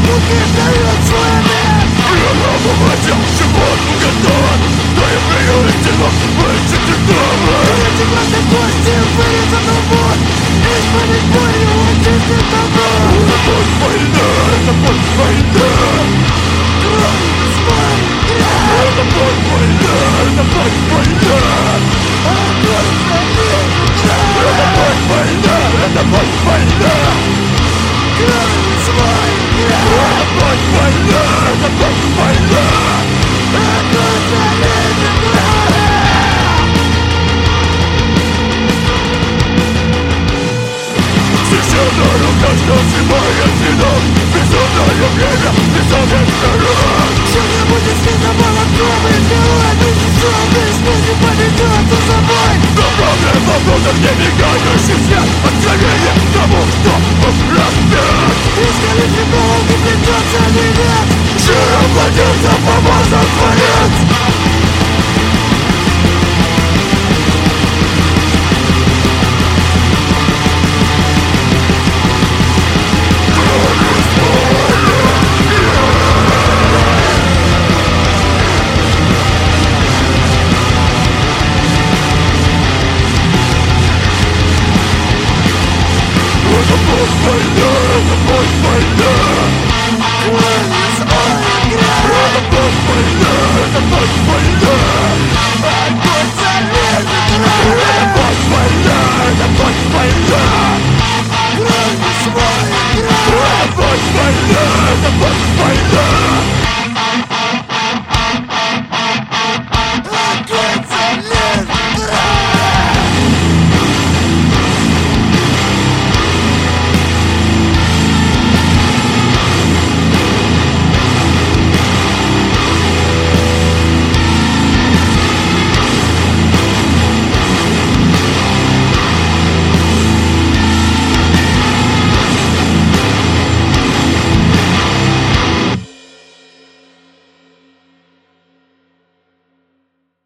руки дают свой мир. Я наводил животу готов. Твоим приоритетом вычите дома. Эти глаза кости вырезаны вот. Исправить болью очистит дома. Это боль война, это боль война. Кровь, смоль, грязь. Это боль война, это боль война. Огонь, самим, Это боль война, это боль война. кровь, смоль, грязь. Это боль война, это боль война. Огонь, самим, Священная рука, что снимает вином. Безумное время, безумный народ. Сегодня будет снизу молоковый белый. Безумный смысл поведет за собой. Направлен вопросом не мигающий свет. Откровение тому, кто разбит. Искали фигуру, не придется менять. Жиром владельца помазан творец. Это боль война, это боль война. Кровь, смоль, грязь. Это боль война, это боль война.